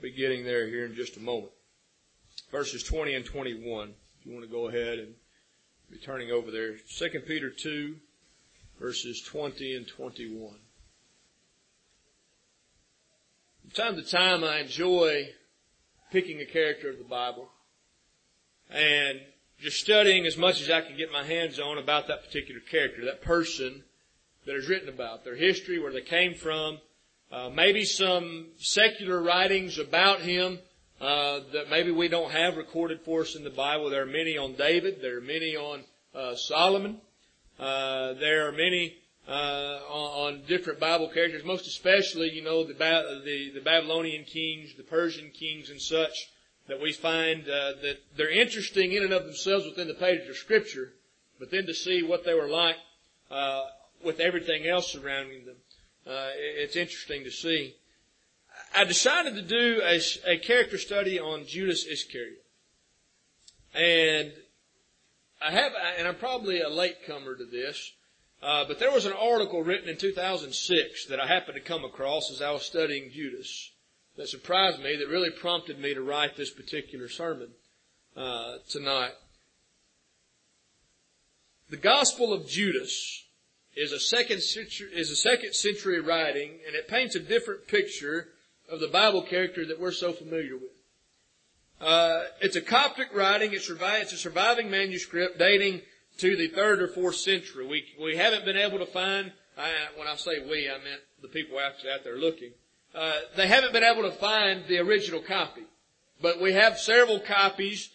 be getting there here in just a moment. Verses 20 and 21. If you want to go ahead and be turning over there. 2 Peter 2, verses 20 and 21. From time to time I enjoy picking a character of the Bible and just studying as much as I can get my hands on about that particular character, that person that is written about, their history, where they came from, maybe some secular writings about him that maybe we don't have recorded for us in the Bible. There are many on David. There are many on Solomon. There are many on different Bible characters, most especially, the Babylonian kings, the Persian kings and such, that we find that they're interesting in and of themselves within the pages of Scripture, but then to see what they were like with everything else surrounding them, it's interesting to see. I decided to do a character study on Judas Iscariot. And I'm probably a latecomer to this, but there was an article written in 2006 that I happened to come across as I was studying Judas that surprised me, that really prompted me to write this particular sermon tonight. The Gospel of Judas is a second century writing, and it paints a different picture of the Bible character that we're so familiar with. It's a Coptic writing. It's a surviving manuscript dating to the 3rd or 4th century. We haven't been able to find, when I say we, I meant the people out there looking. They haven't been able to find the original copy. But we have several copies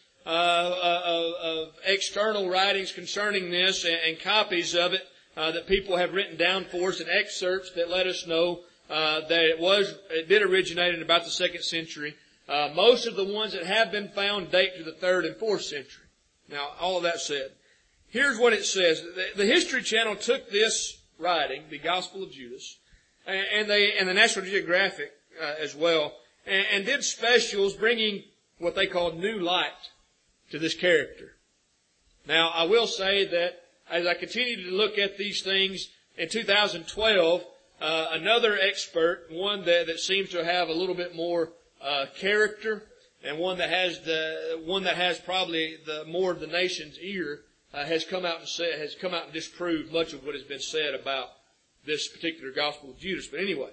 of external writings concerning this and copies of it that people have written down for us, and excerpts that let us know that it did originate in about the 2nd century. Most of the ones that have been found date to the 3rd and 4th century. Now, all of that said, here's what it says. The History Channel took this writing, the Gospel of Judas, and the National Geographic as well, and did specials bringing what they called new light to this character. Now, I will say that as I continue to look at these things in 2012, another expert, one that seems to have a little bit more character, and one that has probably more of the nation's ear, has come out and disproved much of what has been said about this particular Gospel of Judas. But anyway,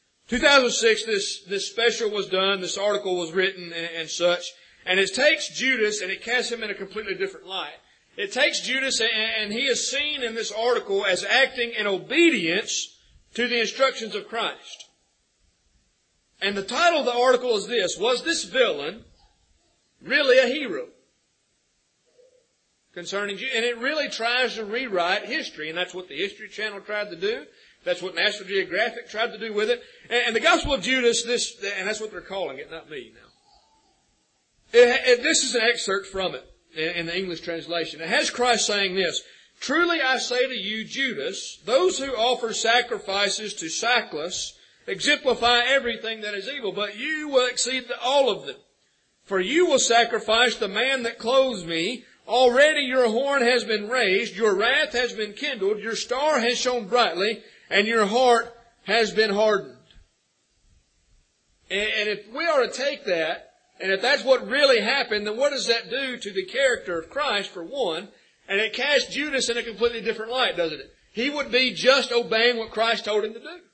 2006, this special was done, this article was written and such, and it takes Judas and it casts him in a completely different light. It takes Judas, and he is seen in this article as acting in obedience to the instructions of Christ. And the title of the article is this: was this villain really a hero? Concerning Judas. And it really tries to rewrite history, and that's what the History Channel tried to do. That's what National Geographic tried to do with it. And the Gospel of Judas, and that's what they're calling it, not me now. This is an excerpt from it in the English translation. It has Christ saying this: "Truly I say to you, Judas, those who offer sacrifices to Sackless exemplify everything that is evil, but you will exceed all of them. For you will sacrifice the man that clothes me. Already your horn has been raised, your wrath has been kindled, your star has shone brightly, and your heart has been hardened." And if we are to take that, and if that's what really happened, then what does that do to the character of Christ, for one? And it casts Judas in a completely different light, doesn't it? He would be just obeying what Christ told him to do.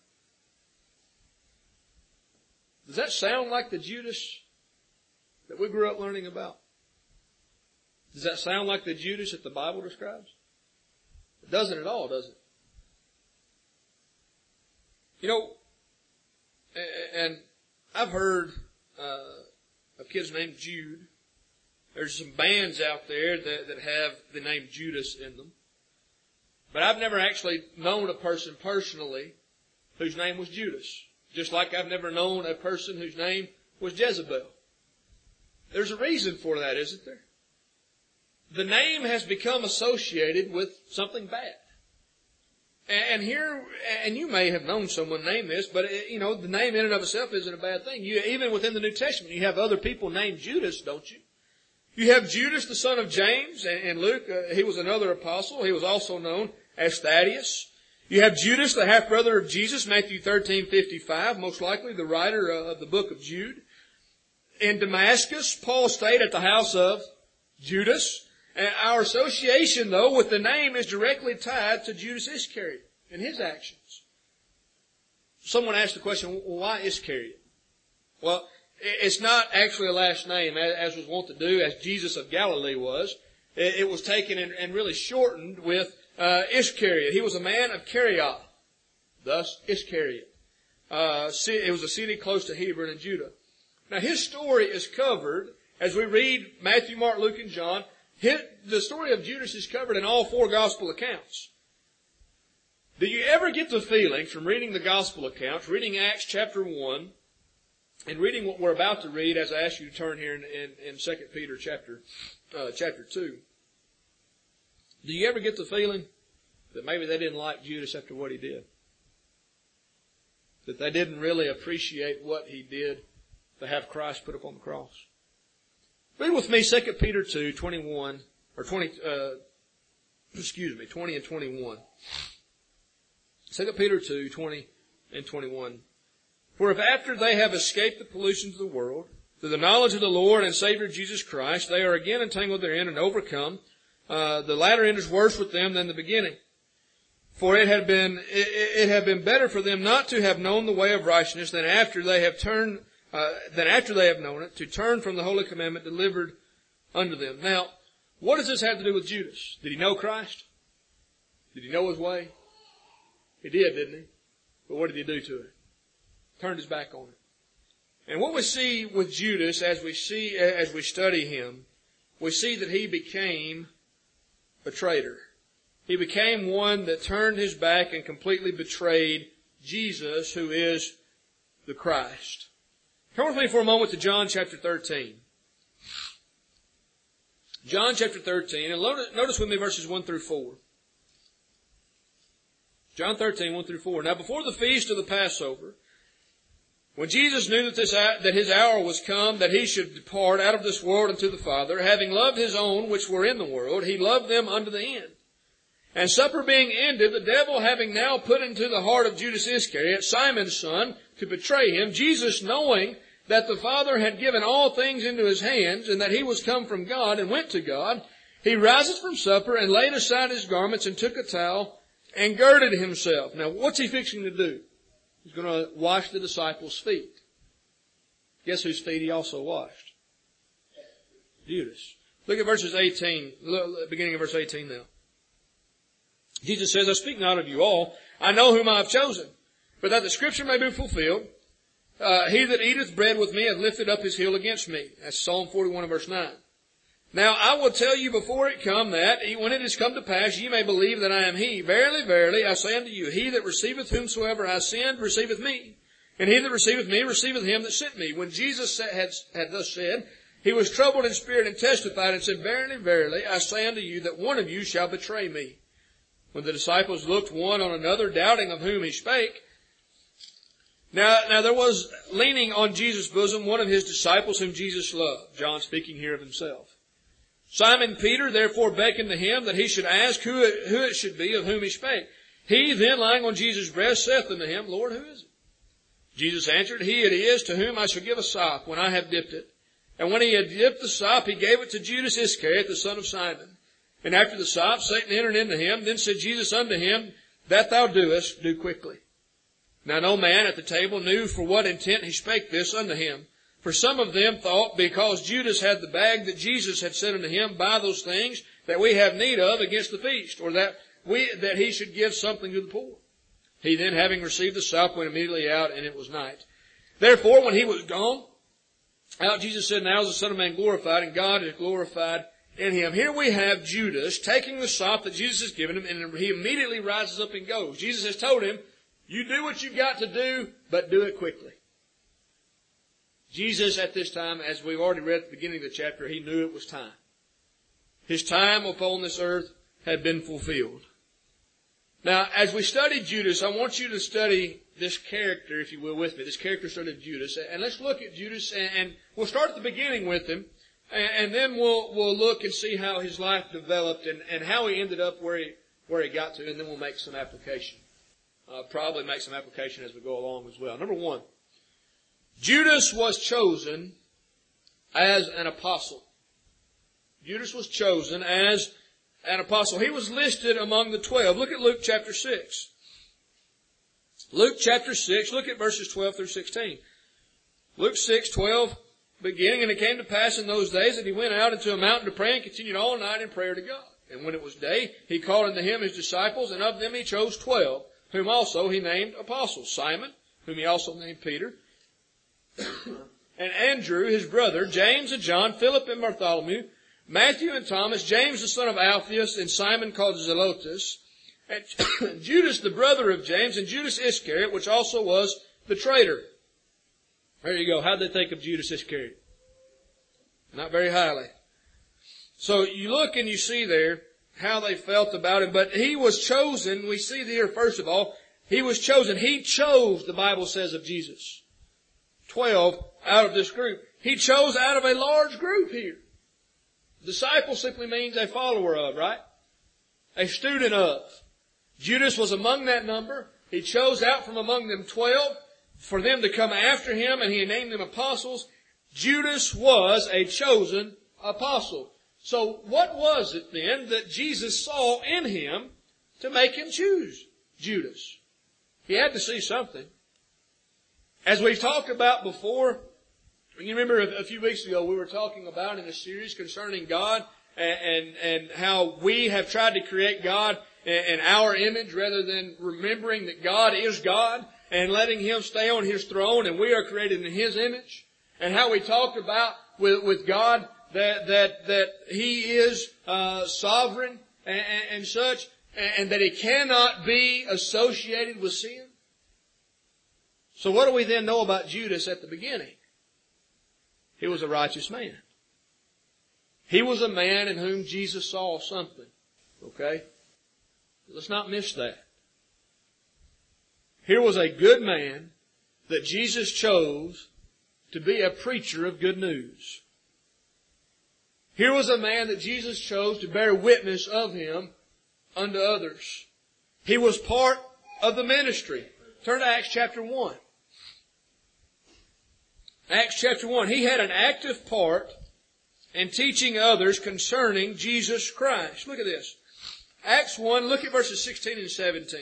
Does that sound like the Judas that we grew up learning about? Does that sound like the Judas that the Bible describes? It doesn't at all, does it? And I've heard of kids named Jude. There's some bands out there that have the name Judas in them. But I've never actually known a person personally whose name was Judas. Just like I've never known a person whose name was Jezebel. There's a reason for that, isn't there? The name has become associated with something bad. And you may have known someone named this, but the name in and of itself isn't a bad thing. Even within the New Testament, you have other people named Judas, don't you? You have Judas, the son of James, and Luke, he was another apostle. He was also known as Thaddeus. You have Judas, the half-brother of Jesus, Matthew 13:55, most likely the writer of the book of Jude. in Damascus, Paul stayed at the house of Judas. And our association, though, with the name is directly tied to Judas Iscariot and his actions. Someone asked the question, well, why Iscariot? Well, it's not actually a last name, as was wont to do, as Jesus of Galilee was. It was taken and really shortened with Iscariot. He was a man of Kerioth, thus Iscariot. It was a city close to Hebron in Judah. Now, his story is covered, as we read Matthew, Mark, Luke, and John. The story of Judas is covered in all four gospel accounts. Do you ever get the feeling from reading the gospel accounts, reading Acts chapter 1, and reading what we're about to read, as I ask you to turn here in 2 Peter chapter 2, do you ever get the feeling that maybe they didn't like Judas after what he did? That they didn't really appreciate what he did to have Christ put upon the cross? Read with me 2 Peter 2, 21, or 20 and 21. 2 Peter 2, 20 and 21. For if after they have escaped the pollutions of the world, through the knowledge of the Lord and Savior Jesus Christ, they are again entangled therein and overcome, the latter end is worse with them than the beginning. For it had been better for them not to have known the way of righteousness than after they have known it, to turn from the holy commandment delivered unto them. Now, what does this have to do with Judas? Did he know Christ? Did he know his way? He did, didn't he? But what did he do to it? Turned his back on it. And what we see with Judas as we study him, we see that he became a traitor. He became one that turned his back and completely betrayed Jesus, who is the Christ. Turn with me for a moment to John chapter 13. John chapter 13, and notice with me verses 1 through 4. John 13, 1 through 4. Now before the feast of the Passover, when Jesus knew that his hour was come, that he should depart out of this world unto the Father, having loved his own which were in the world, he loved them unto the end. And supper being ended, the devil having now put into the heart of Judas Iscariot, Simon's son, to betray him, Jesus, knowing that the Father had given all things into his hands, and that he was come from God and went to God, he rises from supper and laid aside his garments and took a towel and girded himself. Now, what's he fixing to do? He's going to wash the disciples' feet. Guess whose feet he also washed? Judas. Look at verses 18, beginning of verse 18 now. Jesus says, I speak not of you all. I know whom I have chosen, but that the scripture may be fulfilled. He that eateth bread with me hath lifted up his heel against me. That's Psalm 41 and verse 9. Now I will tell you before it come that, when it is come to pass, ye may believe that I am he. Verily, verily, I say unto you, he that receiveth whomsoever I send receiveth me. And he that receiveth me receiveth him that sent me. When Jesus had thus said, he was troubled in spirit and testified and said, Verily, verily, I say unto you that one of you shall betray me. When the disciples looked one on another, doubting of whom he spake. Now there was leaning on Jesus' bosom one of his disciples whom Jesus loved. John speaking here of himself. Simon Peter therefore beckoned to him that he should ask who it should be of whom he spake. He then, lying on Jesus' breast, saith unto him, Lord, who is it? Jesus answered, He it is to whom I shall give a sop when I have dipped it. And when he had dipped the sop, he gave it to Judas Iscariot, the son of Simon. And after the sop, Satan entered into him. Then said Jesus unto him, That thou doest, do quickly. Now no man at the table knew for what intent he spake this unto him. For some of them thought, because Judas had the bag that Jesus had said unto him, Buy those things that we have need of against the feast, or that he should give something to the poor. He then, having received the sop, went immediately out, and it was night. Therefore, when he was gone out, Jesus said, Now is the Son of Man glorified, and God is glorified in him. Here we have Judas taking the sop that Jesus has given him, and he immediately rises up and goes. Jesus has told him, you do what you've got to do, but do it quickly. Jesus at this time, as we've already read at the beginning of the chapter, he knew it was time. His time upon this earth had been fulfilled. Now, as we study Judas, I want you to study this character, if you will, with me. This character study of Judas. And let's look at Judas, and we'll start at the beginning with him. And then we'll look and see how his life developed and how he ended up where he got to, and then we'll make some application. Probably make some application as we go along as well. Number one, Judas was chosen as an apostle. Judas was chosen as an apostle. He was listed among the 12. Look at Luke chapter 6. Luke chapter 6, look at verses 12 through 16. Luke 6:12, beginning, and it came to pass in those days that he went out into a mountain to pray and continued all night in prayer to God. And when it was day, he called unto him his disciples, and of them he chose 12, whom also he named apostles. Simon, whom he also named Peter, and Andrew his brother, James and John, Philip and Bartholomew, Matthew and Thomas, James the son of Alphaeus, and Simon called Zelotes, and Judas the brother of James, and Judas Iscariot, which also was the traitor. There you go. How'd they think of Judas Iscariot? Not very highly. So you look and you see there how they felt about him. But he was chosen. We see here, first of all, he was chosen. He chose, the Bible says, of Jesus. 12 out of this group. He chose out of a large group here. Disciple simply means a follower of, right? A student of. Judas was among that number. He chose out from among them 12 for them to come after him, and he named them apostles. Judas was a chosen apostle. So what was it then that Jesus saw in him to make him choose Judas? He had to see something. As we've talked about before, you remember a few weeks ago we were talking about in a series concerning God and how we have tried to create God in our image rather than remembering that God is God and letting Him stay on His throne and we are created in His image. And how we talked about with God that He is sovereign and such, and that He cannot be associated with sin. So what do we then know about Judas at the beginning? He was a righteous man. He was a man in whom Jesus saw something. Okay? Let's not miss that. Here was a good man that Jesus chose to be a preacher of good news. Here was a man that Jesus chose to bear witness of Him unto others. He was part of the ministry. Turn to Acts chapter 1. Acts chapter 1. He had an active part in teaching others concerning Jesus Christ. Look at this. Acts 1, look at verses 16 and 17.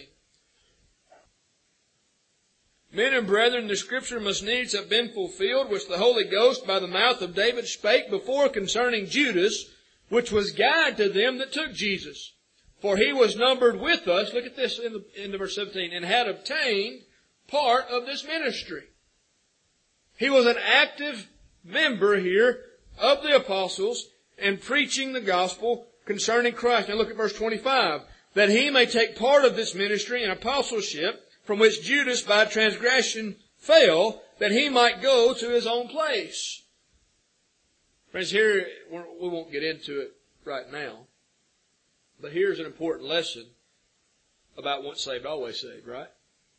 Men and brethren, the Scripture must needs have been fulfilled, which the Holy Ghost by the mouth of David spake before concerning Judas, which was guide to them that took Jesus. For he was numbered with us, look at this in the verse 17, and had obtained part of this ministry. He was an active member here of the apostles and preaching the gospel concerning Christ. Now look at verse 25. That he may take part of this ministry and apostleship, from which Judas by transgression fell, that he might go to his own place. Friends, here, we won't get into it right now. But here's an important lesson about once saved, always saved, right?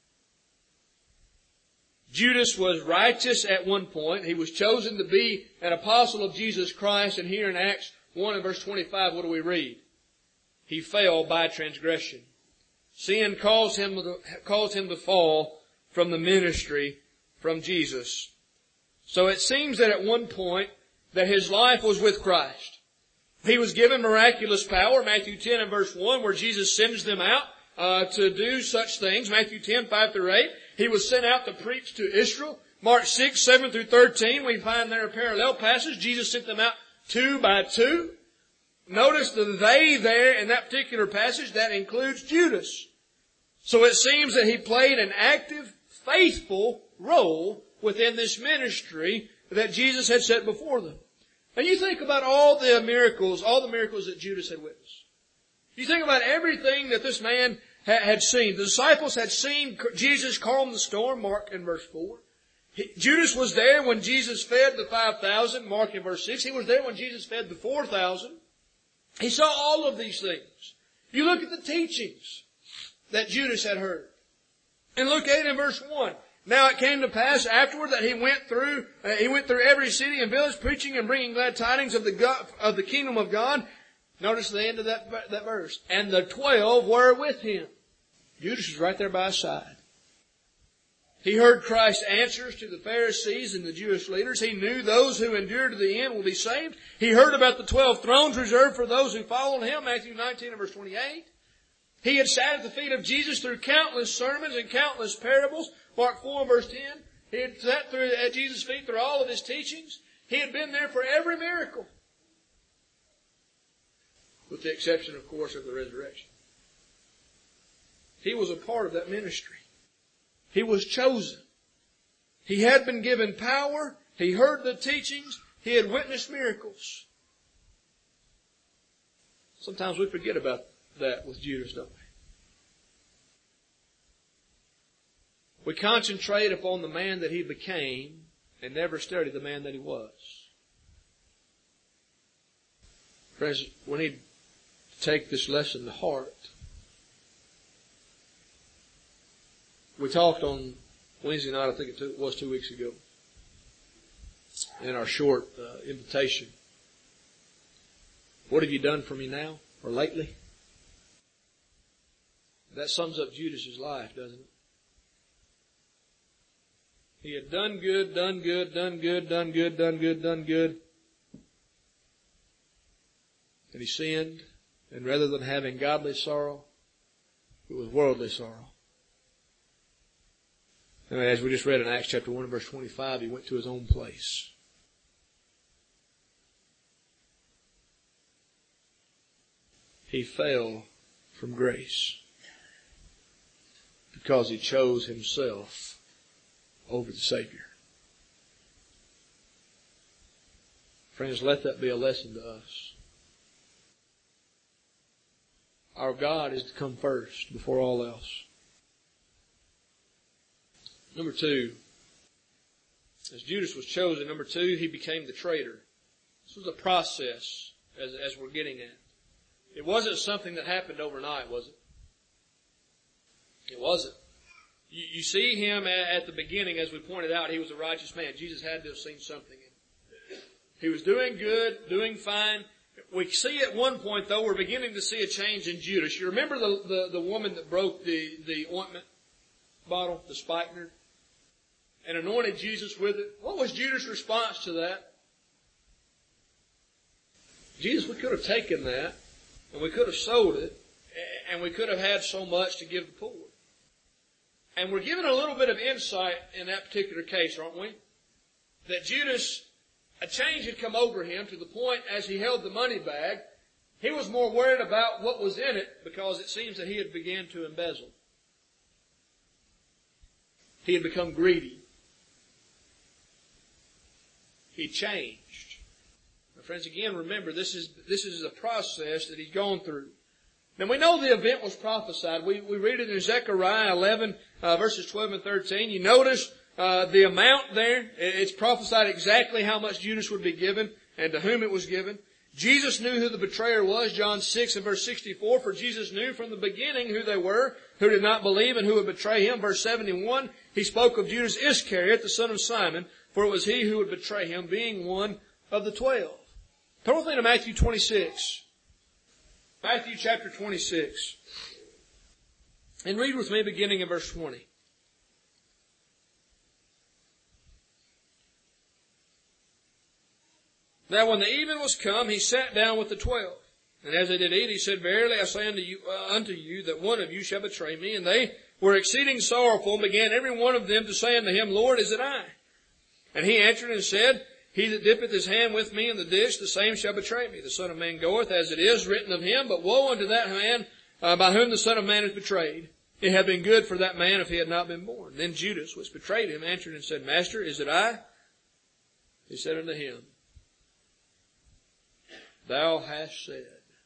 Judas was righteous at one point. He was chosen to be an apostle of Jesus Christ. And here in Acts 1 and verse 25, what do we read? He fell by transgression. Sin caused him to fall from the ministry from Jesus. So it seems that at one point that his life was with Christ. He was given miraculous power, Matthew 10 and verse 1, where Jesus sends them out to do such things. Matthew 10, 5 through 8. He was sent out to preach to Israel. Mark 6, 7 through 13, we find there a parallel passage. Jesus sent them out 2 by 2. Notice the they there in that particular passage, that includes Judas. So it seems that he played an active, faithful role within this ministry that Jesus had set before them. And you think about all the miracles that Judas had witnessed. You think about everything that this man had seen. The disciples had seen Jesus calm the storm, Mark in verse 4. Judas was there when Jesus fed the 5,000, Mark in verse 6. He was there when Jesus fed the 4,000. He saw all of these things. You look at the teachings that Judas had heard. And look at it in verse 1. Now it came to pass afterward that he went through every city and village, preaching and bringing glad tidings of the kingdom of God. Notice the end of that verse. And the 12 were with him. Judas was right there by his side. He heard Christ's answers to the Pharisees and the Jewish leaders. He knew those who endure to the end will be saved. He heard about the 12 thrones reserved for those who followed Him, Matthew 19 and verse 28. He had sat at the feet of Jesus through countless sermons and countless parables, Mark 4 and verse 10. He had sat at Jesus' feet through all of His teachings. He had been there for every miracle, with the exception, of course, of the resurrection. He was a part of that ministry. He was chosen. He had been given power. He heard the teachings. He had witnessed miracles. Sometimes we forget about that with Judas, don't we? We concentrate upon the man that he became and never study the man that he was. Friends, we need to take this lesson to heart. We talked on Wednesday night, I think it was 2 weeks ago, in our short invitation. What have you done for me now or lately? That sums up Judas's life, doesn't it? He had done good, done good, done good, done good, done good, done good. And he sinned. And rather than having godly sorrow, it was worldly sorrow. And as we just read in Acts chapter 1 and verse 25, he went to his own place. He fell from grace because he chose himself over the Savior. Friends, let that be a lesson to us. Our God is to come first before all else. Number 2, as Judas was chosen, number 2, he became the traitor. This was a process, as we're getting at. It wasn't something that happened overnight, was it? It wasn't. You see him at the beginning, as we pointed out, he was a righteous man. Jesus had to have seen something in him. He was doing good, doing fine. We see at one point, though, we're beginning to see a change in Judas. You remember the woman that broke the ointment bottle, the spikenard, and anointed Jesus with it? What was Judas' response to that? Jesus, we could have taken that, and we could have sold it, and we could have had so much to give the poor. And we're given a little bit of insight in that particular case, aren't we? That Judas, a change had come over him to the point as he held the money bag, he was more worried about what was in it because it seems that he had begun to embezzle. He had become greedy. He changed. Now, friends, again, remember, this is a process that he's gone through. Now, we know the event was prophesied. We read it in Zechariah 11, verses 12 and 13. You notice the amount there. It's prophesied exactly how much Judas would be given and to whom it was given. Jesus knew who the betrayer was, John 6 and verse 64. For Jesus knew from the beginning who they were, who did not believe and who would betray him. Verse 71, he spoke of Judas Iscariot, the son of Simon, for it was he who would betray him, being one of the 12. Turn with me to Matthew 26. Matthew chapter 26. And read with me beginning in verse 20. Now when the even was come, he sat down with the 12. And as they did eat, he said, Verily I say unto you that one of you shall betray me. And they were exceeding sorrowful, and began every one of them to say unto him, Lord, is it I? And he answered and said, He that dippeth his hand with me in the dish, the same shall betray me. The Son of Man goeth, as it is written of him, but woe unto that man by whom the Son of Man is betrayed. It had been good for that man if he had not been born. Then Judas, which betrayed him, answered and said, Master, is it I? He said unto him, Thou hast said.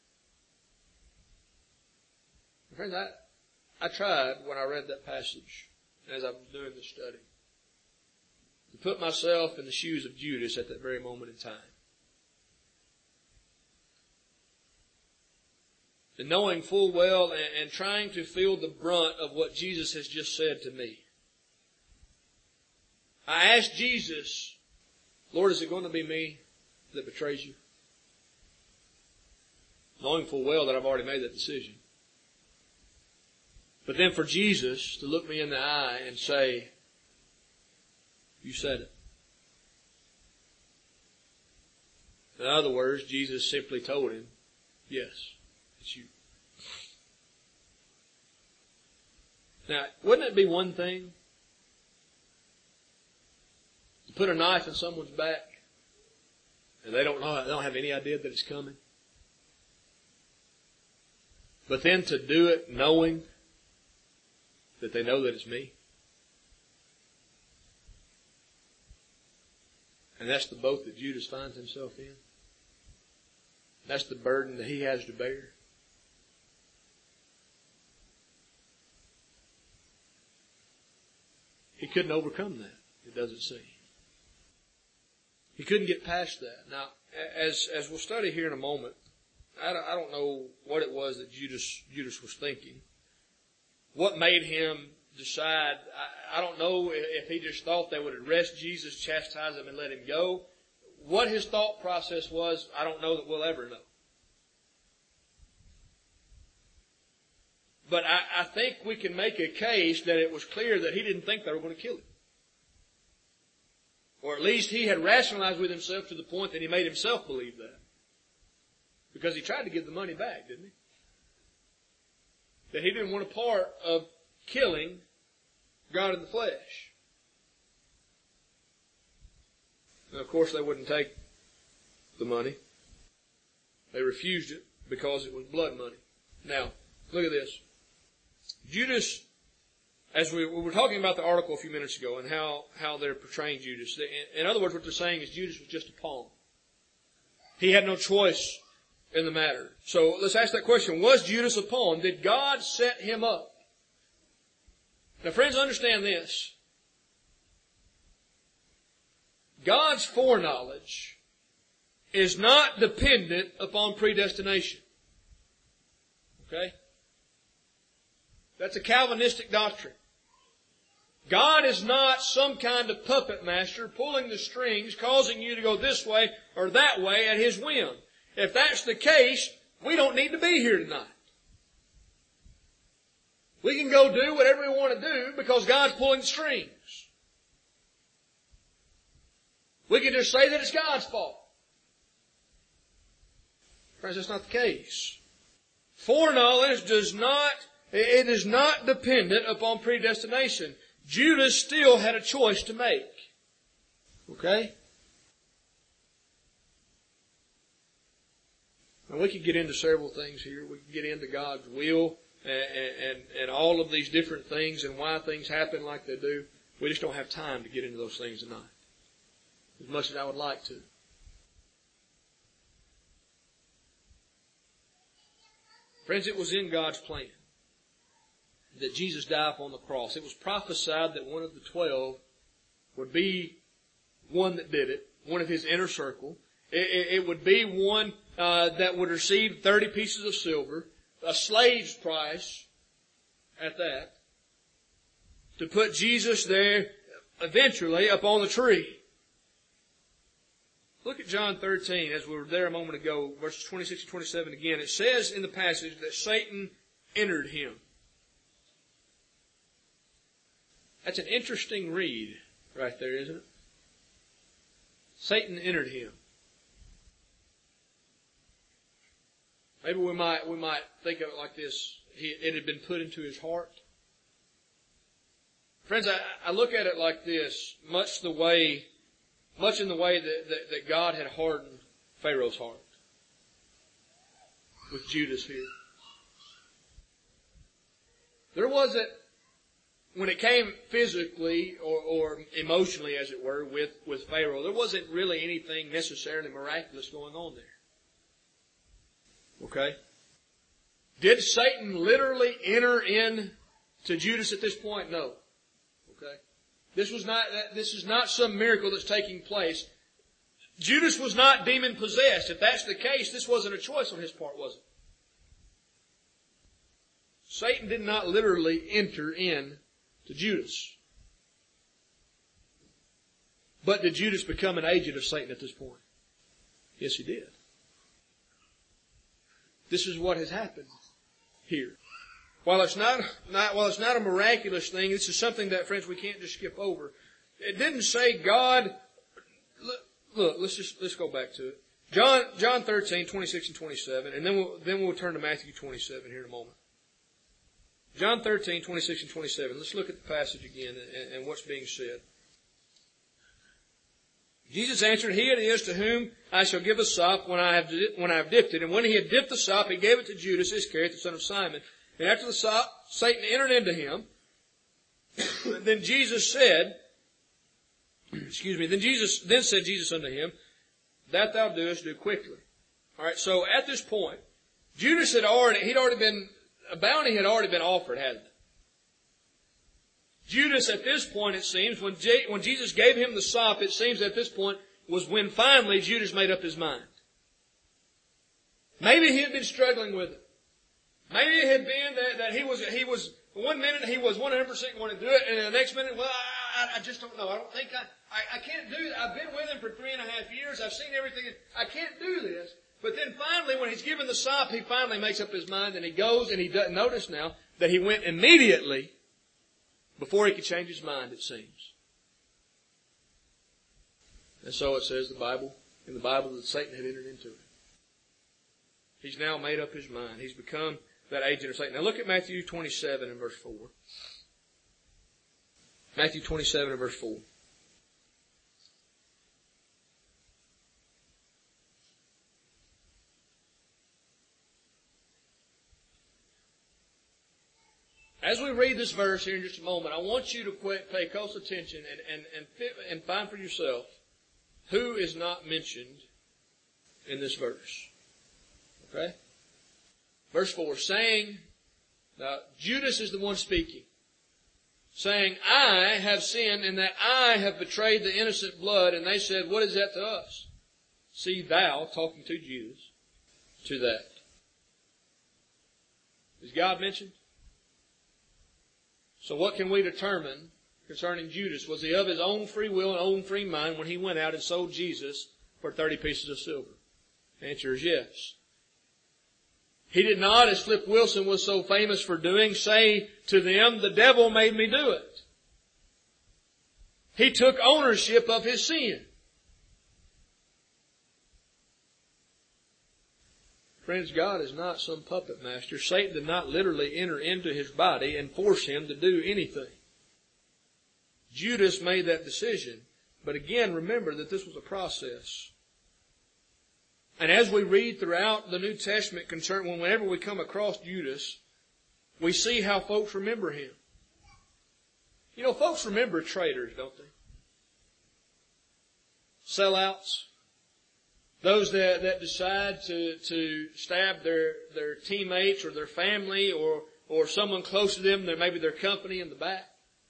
Friends, I tried when I read that passage, as I was doing this study, to put myself in the shoes of Judas at that very moment in time. And knowing full well and trying to feel the brunt of what Jesus has just said to me. I asked Jesus, Lord, is it going to be me that betrays you? Knowing full well that I've already made that decision. But then for Jesus to look me in the eye and say, You said it. In other words, Jesus simply told him, yes, it's you. Now, wouldn't it be one thing to put a knife in someone's back and they don't have any idea that it's coming? But then to do it knowing that they know that it's me? And that's the boat that Judas finds himself in. That's the burden that he has to bear. He couldn't overcome that, it doesn't seem. He couldn't get past that. Now, as we'll study here in a moment, I don't know what it was that Judas was thinking. What made him decide? I don't know if he just thought they would arrest Jesus, chastise him, and let him go. What his thought process was, I don't know that we'll ever know. But I think we can make a case that it was clear that he didn't think they were going to kill him. Or at least he had rationalized with himself to the point that he made himself believe that. Because he tried to give the money back, didn't he? That he didn't want a part of killing God in the flesh. Now, of course, they wouldn't take the money. They refused it because it was blood money. Now, look at this. Judas, as we were talking about the article a few minutes ago and how they're portraying Judas. In other words, what they're saying is Judas was just a pawn. He had no choice in the matter. So let's ask that question. Was Judas a pawn? Did God set him up? Now, friends, understand this. God's foreknowledge is not dependent upon predestination. Okay? That's a Calvinistic doctrine. God is not some kind of puppet master pulling the strings, causing you to go this way or that way at His whim. If that's the case, we don't need to be here tonight. We can go do whatever we want to do because God's pulling the strings. We can just say that it's God's fault. Friends, that's not the case. Foreknowledge is not dependent upon predestination. Judas still had a choice to make. Okay? Now we could get into several things here. We could get into God's will and all of these different things and why things happen like they do. We just don't have time to get into those things tonight, as much as I would like to. Friends, it was in God's plan that Jesus died upon the cross. It was prophesied that one of the 12 would be one that did it, one of His inner circle. It would be one that would receive 30 pieces of silver, a slave's price at that, to put Jesus there eventually up on the tree. Look at John 13, as we were there a moment ago, verses 26 and 27 again. It says in the passage that Satan entered Him. That's an interesting read right there, isn't it? Satan entered Him. Maybe we might think of it like this. It had been put into His heart. Friends, I look at it like this, much in the way that God had hardened Pharaoh's heart with Judas here. There wasn't, when it came physically or emotionally, as it were, with Pharaoh, there wasn't really anything necessarily miraculous going on there. Okay? Did Satan literally enter in to Judas at this point? No. Okay? This is not some miracle that's taking place. Judas was not demon possessed. If that's the case, this wasn't a choice on his part, was it? Satan did not literally enter in to Judas. But did Judas become an agent of Satan at this point? Yes, he did. This is what has happened here. While it's not a miraculous thing, this is something that, friends, we can't just skip over. it didn't say God. Look, let's go back to it. John 13, 26 and 27, and then we'll turn to Matthew 27 here in a moment. John 13, 26 and 27. Let's look at the passage again and what's being said. Jesus answered, "He it is to whom I shall give a sop when I have dipped it." And when he had dipped the sop, he gave it to Judas Iscariot, the son of Simon. And after the sop, Satan entered into him. Then Jesus said, Then said Jesus unto him, "That thou doest, do quickly." All right. So at this point, Judas a bounty had already been offered, hadn't it? Judas, at this point, it seems, when Jesus gave him the sop, it seems at this point was when finally Judas made up his mind. Maybe he had been struggling with it. Maybe it had been that he was, one minute he was 100% going to do it, and the next minute, well, I just don't know. I don't think I can't do it. I've been with him for 3.5 years. I've seen everything. I can't do this. But then finally, when he's given the sop, he finally makes up his mind, and he goes, and he doesn't notice now that he went immediately before he could change his mind, it seems. And so it says in the Bible that Satan had entered into it. He's now made up his mind. He's become that agent of Satan. Now look at Matthew 27 and verse 4. Matthew 27 and verse 4. As we read this verse here in just a moment, I want you to pay close attention and find for yourself who is not mentioned in this verse. Okay? Verse 4, saying, now Judas is the one speaking, saying, "I have sinned in that I have betrayed the innocent blood." And they said, "What is that to us?" See thou, talking to Judas, to that. Is God mentioned? So what can we determine concerning Judas? Was he of his own free will and own free mind when he went out and sold Jesus for 30 pieces of silver? The answer is yes. He did not, as Flip Wilson was so famous for doing, say to them, "The devil made me do it." He took ownership of his sin. Friends, God is not some puppet master. Satan did not literally enter into his body and force him to do anything. Judas made that decision. But again, remember that this was a process. And as we read throughout the New Testament, whenever we come across Judas, we see how folks remember him. You know, folks remember traitors, don't they? Sellouts. Those that decide to stab their teammates or their family or someone close to them, maybe their company, in the back.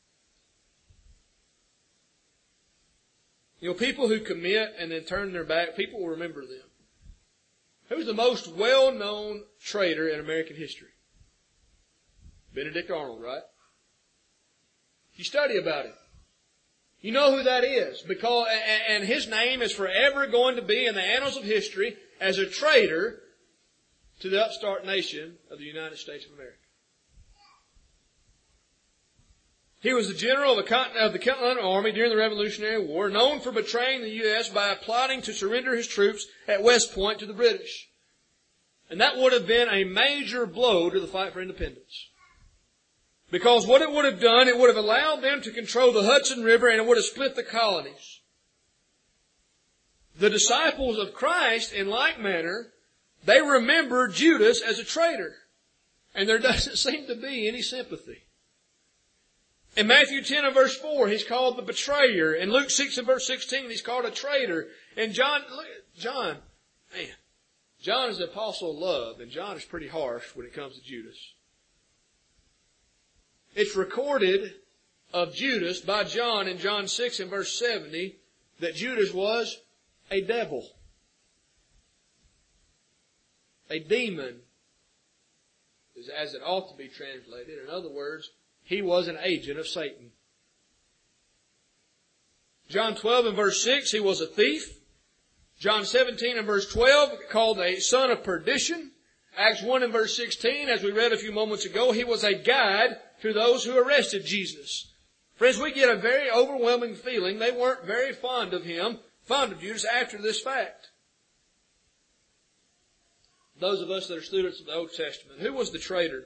You know, people who commit and then turn their back, people will remember them. Who's the most well-known traitor in American history? Benedict Arnold, right? You study about him. You know who that is, and his name is forever going to be in the annals of history as a traitor to the upstart nation of the United States of America. He was the general of the Continental Army during the Revolutionary War, known for betraying the U.S. by plotting to surrender his troops at West Point to the British. And that would have been a major blow to the fight for independence. Because what it would have done, it would have allowed them to control the Hudson River, and it would have split the colonies. The disciples of Christ, in like manner, they remember Judas as a traitor. And there doesn't seem to be any sympathy. In Matthew 10 and verse 4, he's called the betrayer. In Luke 6 and verse 16, he's called a traitor. And John is the apostle of love, and John is pretty harsh when it comes to Judas. It's recorded of Judas by John in John 6 and verse 70 that Judas was a devil. A demon, as it ought to be translated. In other words, he was an agent of Satan. John 12 and verse 6, he was a thief. John 17 and verse 12, called a son of perdition. Acts 1 and verse 16, as we read a few moments ago, he was a guide to those who arrested Jesus. Friends, we get a very overwhelming feeling they weren't very fond of Judas after this fact. Those of us that are students of the Old Testament, who was the traitor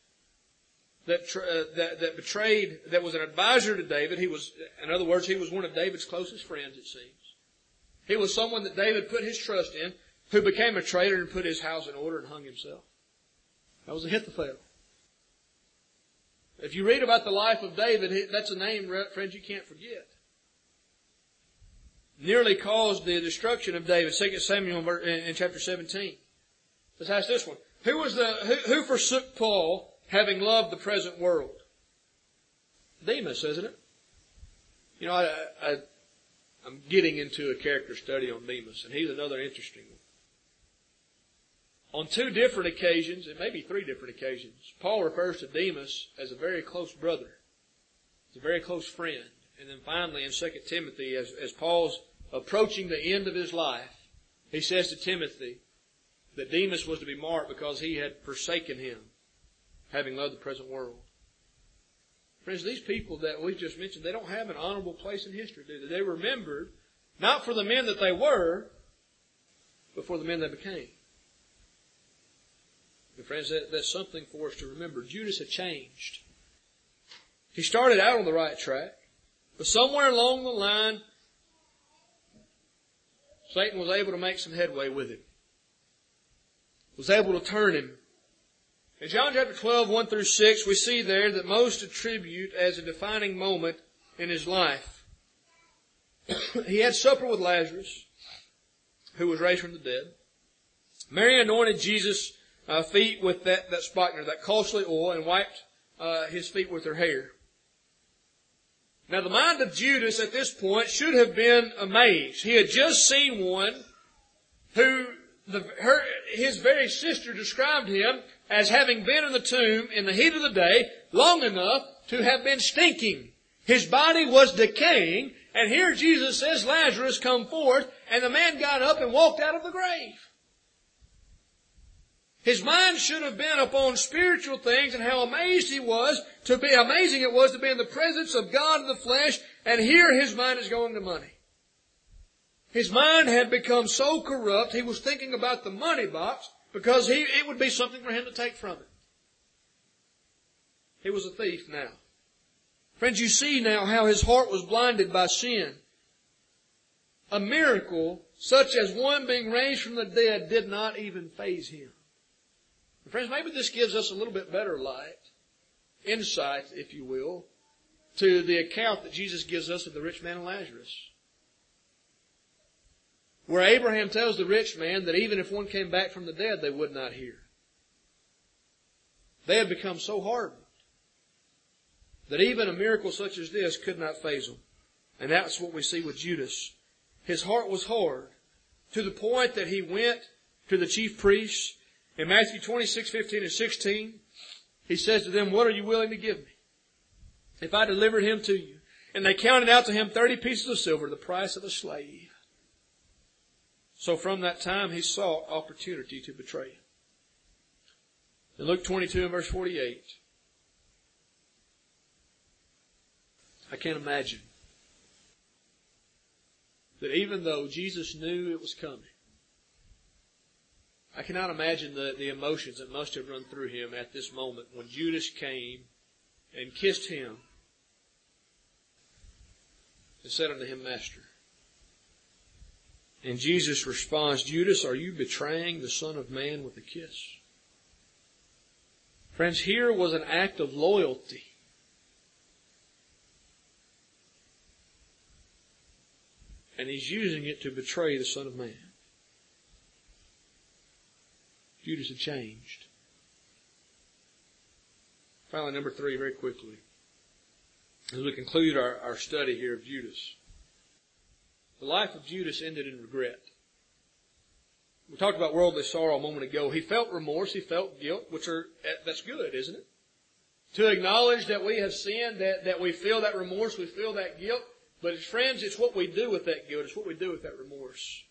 that betrayed, that was an advisor to David? In other words, he was one of David's closest friends, it seems. He was someone that David put his trust in, who became a traitor and put his house in order and hung himself. That was Ahithophel. If you read about the life of David, that's a name, friends, you can't forget. Nearly caused the destruction of David. 2 Samuel in chapter 17. Let's ask this one. Who forsook Paul, having loved the present world? Demas, isn't it? You know, I'm getting into a character study on Demas, and he's another interesting one. On 2 different occasions, and maybe 3 different occasions, Paul refers to Demas as a very close brother, as a very close friend. And then finally in 2 Timothy, as Paul's approaching the end of his life, he says to Timothy that Demas was to be marked because he had forsaken him, having loved the present world. Friends, these people that we just mentioned, they don't have an honorable place in history, do they? They're remembered not for the men that they were, but for the men they became. And friends, that's something for us to remember. Judas had changed. He started out on the right track, but somewhere along the line, Satan was able to make some headway with him. Was able to turn him. In John chapter 12, 1 through 6, we see there that most attribute as a defining moment in his life. He had supper with Lazarus, who was raised from the dead. Mary anointed Jesus' feet with that spikenard, that costly oil, and wiped his feet with her hair. Now the mind of Judas at this point should have been amazed. He had just seen one who his very sister described him as having been in the tomb in the heat of the day long enough to have been stinking. His body was decaying, and here Jesus says, Lazarus, come forth, and the man got up and walked out of the grave. His mind should have been upon spiritual things and how amazing it was to be in the presence of God in the flesh, and here his mind is going to money. His mind had become so corrupt, he was thinking about the money box because it would be something for him to take from it. He was a thief now. Friends, you see now how his heart was blinded by sin. A miracle such as one being raised from the dead did not even faze him. Friends, maybe this gives us a little bit better light, insight, if you will, to the account that Jesus gives us of the rich man and Lazarus. Where Abraham tells the rich man that even if one came back from the dead, they would not hear. They had become so hardened that even a miracle such as this could not faze them. And that's what we see with Judas. His heart was hard to the point that he went to the chief priests. In Matthew 26:15 and 16, he says to them, what are you willing to give me if I delivered him to you? And they counted out to him 30 pieces of silver, the price of a slave. So from that time he sought opportunity to betray him. In Luke 22 and verse 48, I can't imagine that even though Jesus knew it was coming, I cannot imagine the emotions that must have run through him at this moment when Judas came and kissed him and said unto him, Master. And Jesus responds, Judas, are you betraying the Son of Man with a kiss? Friends, here was an act of loyalty. And he's using it to betray the Son of Man. Judas had changed. Finally, number 3, very quickly, as we conclude our study here of Judas. The life of Judas ended in regret. We talked about worldly sorrow a moment ago. He felt remorse, he felt guilt, that's good, isn't it? To acknowledge that we have sinned, that we feel that remorse, we feel that guilt. But friends, it's what we do with that guilt, it's what we do with that remorse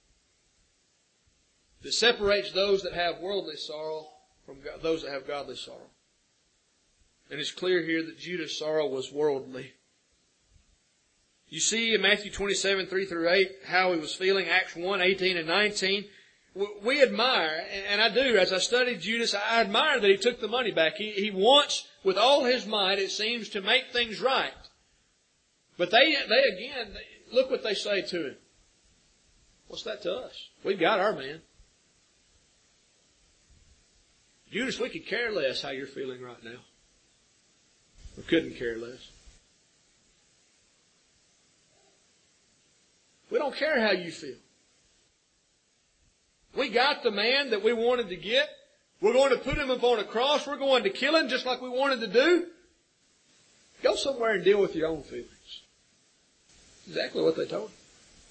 that separates those that have worldly sorrow from those that have godly sorrow. And it's clear here that Judas' sorrow was worldly. You see in Matthew 27, 3 through 8, how he was feeling. Acts 1, 18 and 19. We admire, and I do, as I studied Judas, I admire that he took the money back. He wants, with all his might, it seems, to make things right. But they again, look what they say to him. What's that to us? We've got our man. Judas, we could care less how you're feeling right now. We couldn't care less. We don't care how you feel. We got the man that we wanted to get. We're going to put him upon a cross. We're going to kill him just like we wanted to do. Go somewhere and deal with your own feelings. Exactly what they told him.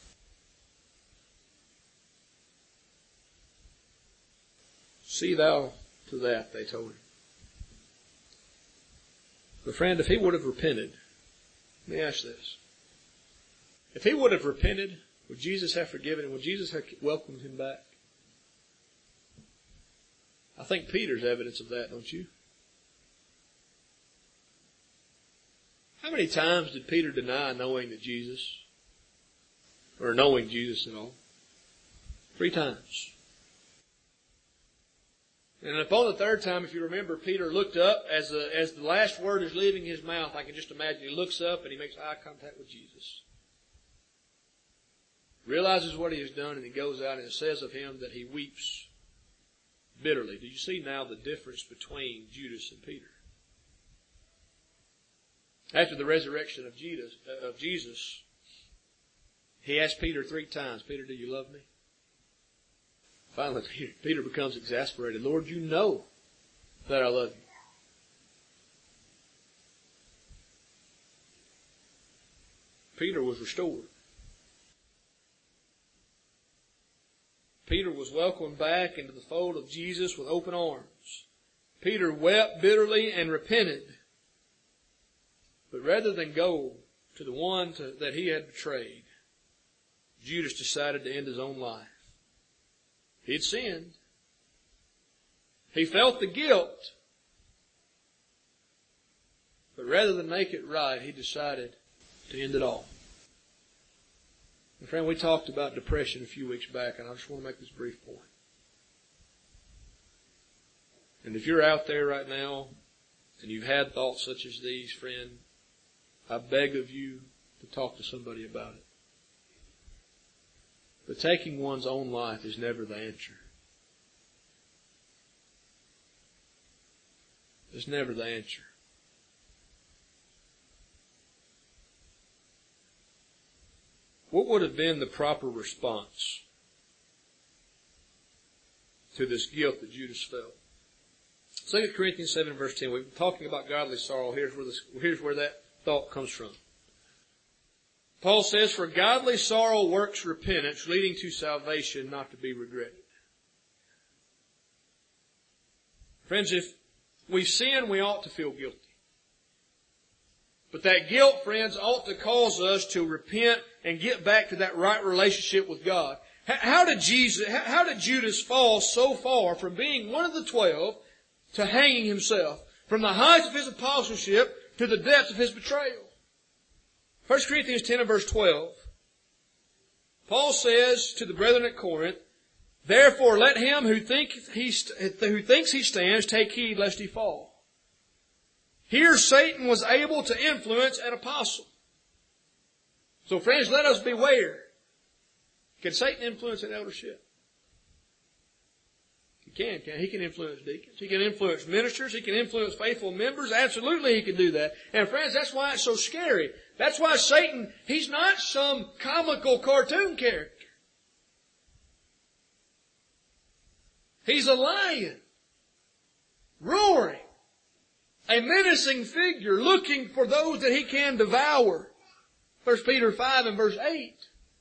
See thou to that, they told him. But friend, if he would have repented, let me ask this. If he would have repented, would Jesus have forgiven him? Would Jesus have welcomed him back? I think Peter's evidence of that, don't you? How many times did Peter deny knowing Jesus at all? 3 times. And upon the 3rd time, if you remember, Peter looked up as the last word is leaving his mouth. I can just imagine he looks up and he makes eye contact with Jesus. Realizes what he has done, and he goes out and it says of him that he weeps bitterly. Do you see now the difference between Judas and Peter? After the resurrection of Jesus, he asked Peter 3 times, Peter, do you love me? Finally, Peter becomes exasperated. Lord, you know that I love you. Peter was restored. Peter was welcomed back into the fold of Jesus with open arms. Peter wept bitterly and repented. But rather than go to the one that he had betrayed, Judas decided to end his own life. He'd sinned. He felt the guilt. But rather than make it right, he decided to end it all. And friend, we talked about depression a few weeks back, and I just want to make this brief point. And if you're out there right now, and you've had thoughts such as these, friend, I beg of you to talk to somebody about it. But taking one's own life is never the answer. It's never the answer. What would have been the proper response to this guilt that Judas felt? 2 Corinthians 7 verse 10, we've been talking about godly sorrow. Here's where that thought comes from. Paul says, for godly sorrow works repentance, leading to salvation, not to be regretted. Friends, if we sin, we ought to feel guilty. But that guilt, friends, ought to cause us to repent and get back to that right relationship with God. How did Judas fall so far from being one of the 12 to hanging himself? From the heights of his apostleship to the depths of his betrayal. 1 Corinthians 10 and verse 12. Paul says to the brethren at Corinth, therefore let him who thinks he stands take heed lest he fall. Here Satan was able to influence an apostle. So friends, let us beware. Can Satan influence an eldership? He can. He can influence deacons. He can influence ministers. He can influence faithful members. Absolutely he can do that. And friends, that's why it's so scary. That's why Satan, he's not some comical cartoon character. He's a lion, roaring, a menacing figure, looking for those that he can devour. 1 Peter 5 and verse 8.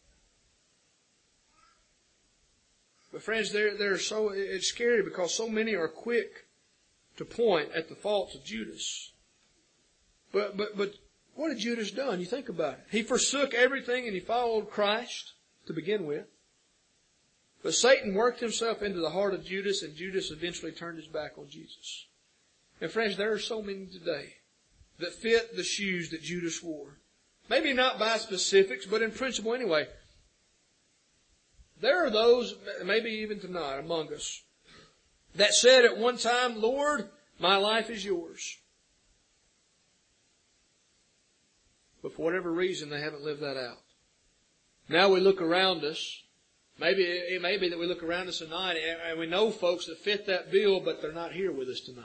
But friends, it's scary because so many are quick to point at the faults of Judas. But what had Judas done? You think about it. He forsook everything and he followed Christ to begin with. But Satan worked himself into the heart of Judas, and Judas eventually turned his back on Jesus. And friends, there are so many today that fit the shoes that Judas wore. maybe not by specifics, but in principle anyway. There are those, maybe even tonight among us, that said at one time, Lord, my life is yours. But for whatever reason, they haven't lived that out. Now we look around us. Maybe it may be that we look around us tonight and we know folks that fit that bill, but they're not here with us tonight.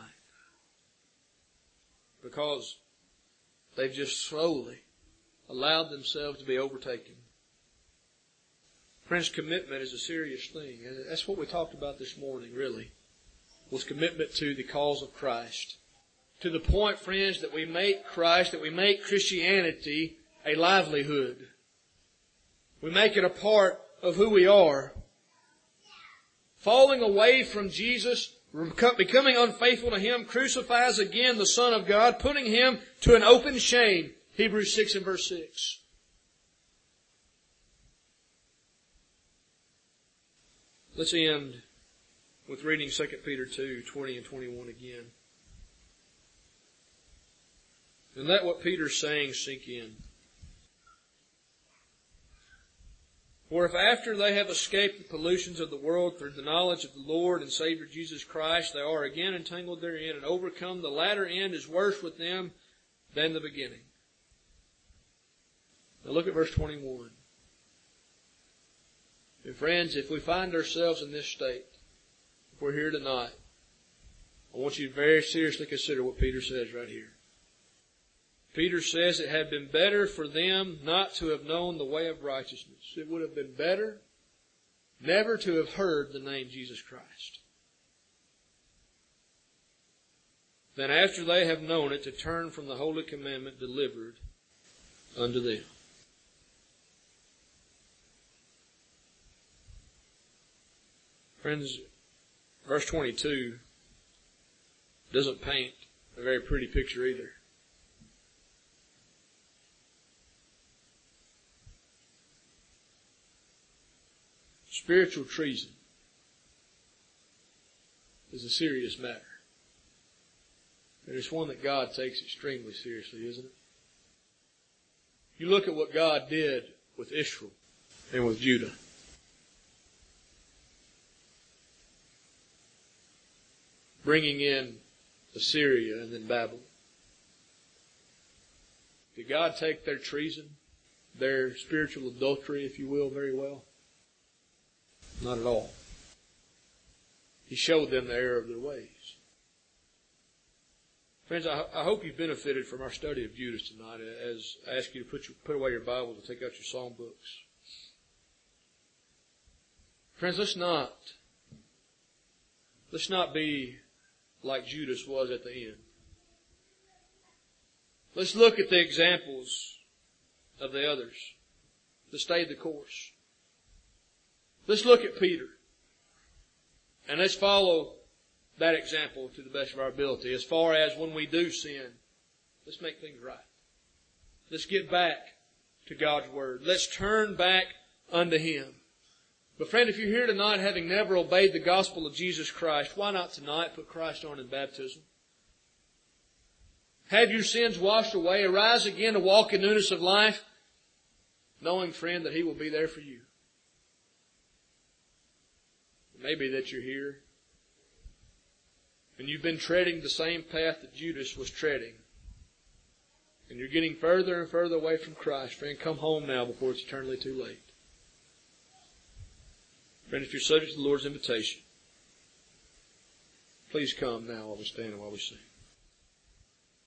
Because they've just slowly allowed themselves to be overtaken. Friends, commitment is a serious thing. And that's what we talked about this morning, really, was commitment to the cause of Christ. To the point, friends, that we make Christ, that we make Christianity a livelihood. We make it a part of who we are. Falling away from Jesus, becoming unfaithful to Him, crucifies again the Son of God, putting Him to an open shame. Hebrews 6 and verse 6. Let's end with reading 2 Peter 2, 20 and 21 again. And let what Peter's saying sink in. For if after they have escaped the pollutions of the world through the knowledge of the Lord and Savior Jesus Christ, they are again entangled therein and overcome, the latter end is worse with them than the beginning. Now look at verse 21. And friends, if we find ourselves in this state, if we're here tonight, I want you to very seriously consider what Peter says right here. Peter says it had been better for them not to have known the way of righteousness. It would have been better never to have heard the name Jesus Christ than after they have known it to turn from the holy commandment delivered unto them. Friends, verse 22 doesn't paint a very pretty picture either. Spiritual treason is a serious matter. And it's one that God takes extremely seriously, isn't it? You look at what God did with Israel and with Judah. Bringing in Assyria and then Babylon. Did God take their treason, their spiritual adultery, if you will, very well? Not at all. He showed them the error of their ways. Friends, I hope you've benefited from our study of Judas tonight as I ask you to put away your Bibles and take out your psalm books. Friends, let's not be like Judas was at the end. Let's look at the examples of the others that stayed the course. Let's look at Peter. And let's follow that example to the best of our ability. As far as when we do sin, let's make things right. Let's get back to God's Word. Let's turn back unto Him. But friend, if you're here tonight having never obeyed the gospel of Jesus Christ, why not tonight put Christ on in baptism? Have your sins washed away. Arise again to walk in newness of life, knowing, friend, that He will be there for you. Maybe that you're here and you've been treading the same path that Judas was treading. And you're getting further and further away from Christ. Friend, come home now before it's eternally too late. Friend, if you're subject to the Lord's invitation, please come now while we stand and while we sing.